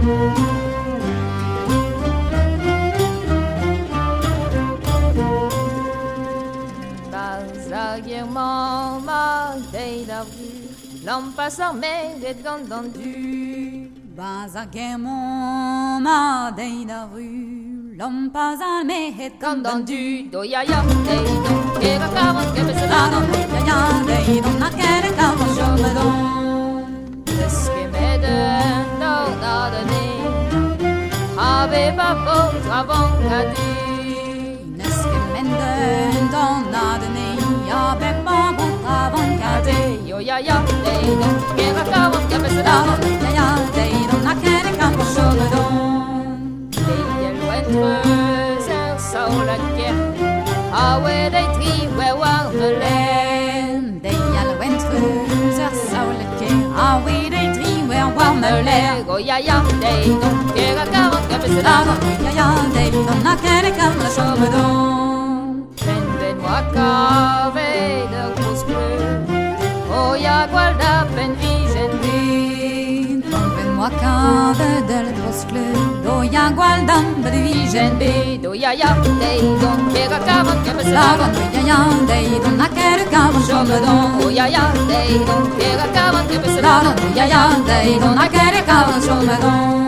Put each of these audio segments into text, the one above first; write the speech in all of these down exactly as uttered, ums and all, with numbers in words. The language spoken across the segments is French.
Basaguement ma veille la rue, l'homme passant mérite entendu. Basaguement ma veille la rue, l'homme passant mérite entendu. Do ya ya day do, que va cavan que me se la do ya ya day do na que cavan yo me do. Es que me den do nada ni, ave pa po avant cadi. Dans la donnée, avec ma bonne avant-cadé. Yo ya ya, day do, que va cavan que me se la do. Ya ya, day do, na que cavan yo me do. Day el entre ser saul la guerre, ah ouais day tri ouais war me l'air. Day el entre ser saul la guerre, ah ouais day tri ouais war me l'air. Go ya ya, day do, que va cavan que me se la do. Ya ya, day do, na que cavan yo me do. Moi cave de grosses bleues, oh ya guarda ben vigente. Moi cave de grosses bleues, oh ya guarda ben vigente. Do ya ya day don que cavan que me se la do. Ya ya day don na que cavan yo me do. Oh ya ya day don que cavan que me se la do. Ya ya day don na que cavan yo me do.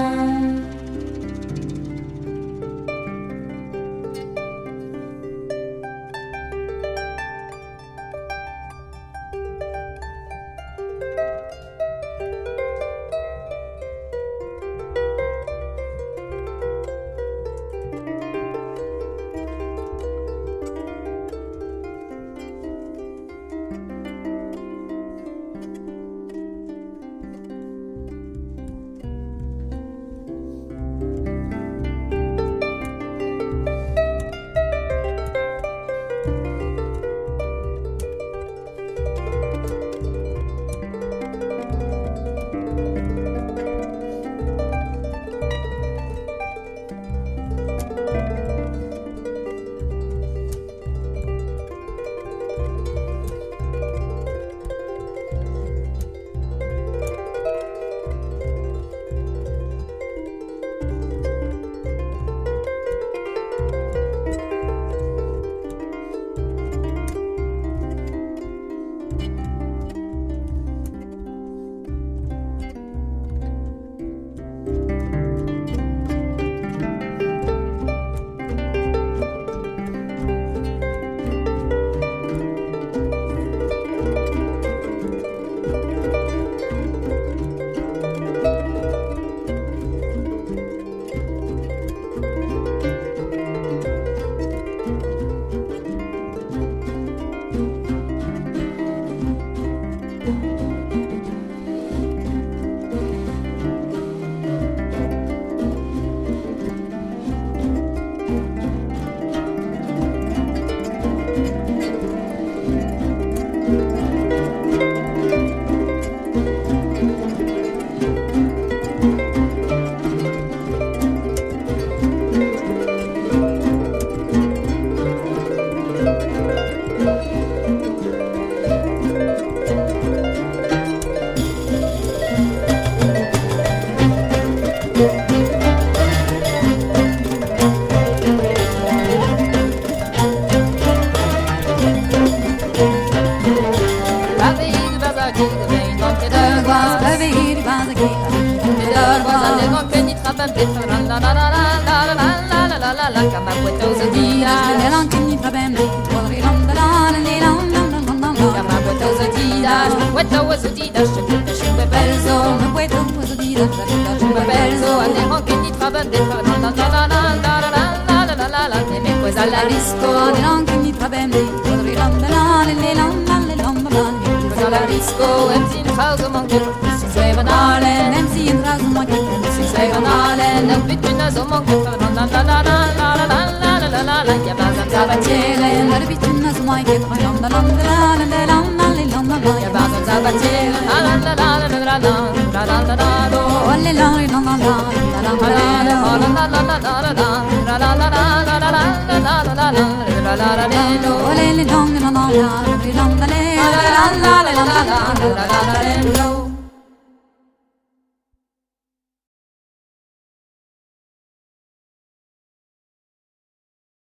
la la la la la la la la la la la la la la la la